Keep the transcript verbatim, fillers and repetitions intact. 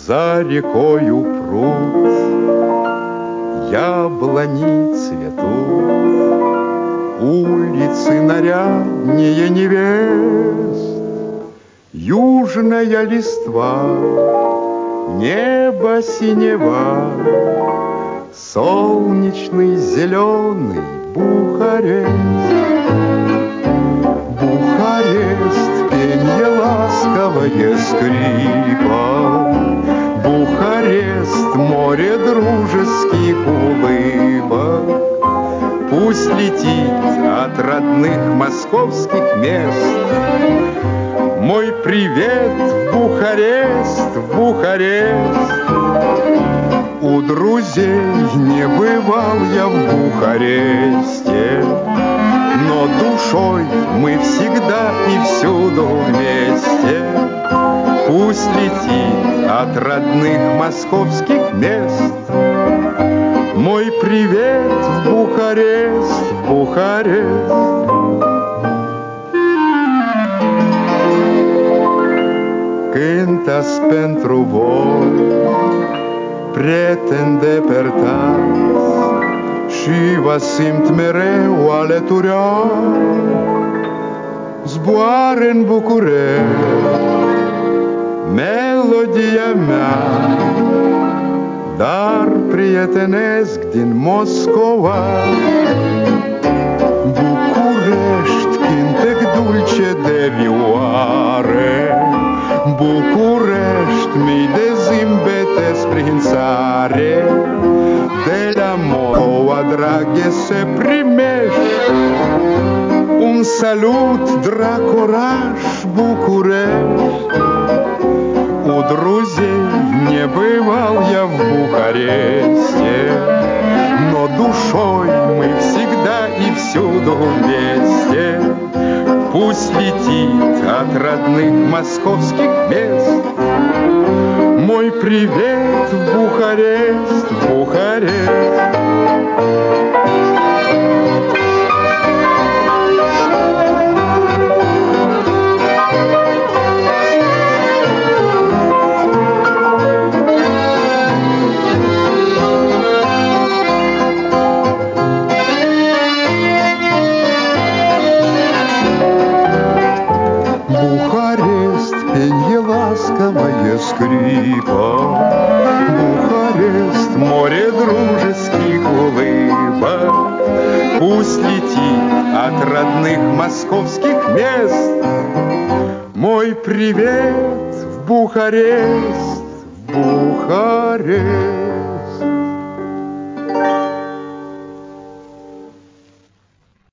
За рекою пруд, яблони цветут, улицы наряднее невест, южная листва, небо синева, солнечный зеленый Бухарест. Бухарест, пенье ласковое скрипа, Бухарест, море дружеских улыбок. Пусть летит от родных московских мест мой привет в Бухарест, в Бухарест. У друзей не бывал я в Бухаресте, но душой мы всегда и всюду вместе. Пусть летит от родных московских мест мой привет в Бухарест, в Бухарест. Cântas pentru voi, prieteni depărtați, și vă simt mereu alături. Zboară în București melodia mea, dar prietenesc din Moscova. București, cântec dulce de vioare, București, mii de zâmbete prin țare, de la Moscova, draghe, se primești un salut, drag oraș, București. У друзей не бывал я в Бухаресте, но душой мы всегда и всюду вместе. Пусть летит от родных московских мест мой привет в Бухарест, в Бухарест. Бухарест, пенье ласковое скрипа, Бухарест, море дружеских улыбок. Пусть летит от родных московских мест мой привет в Бухарест, в Бухарест.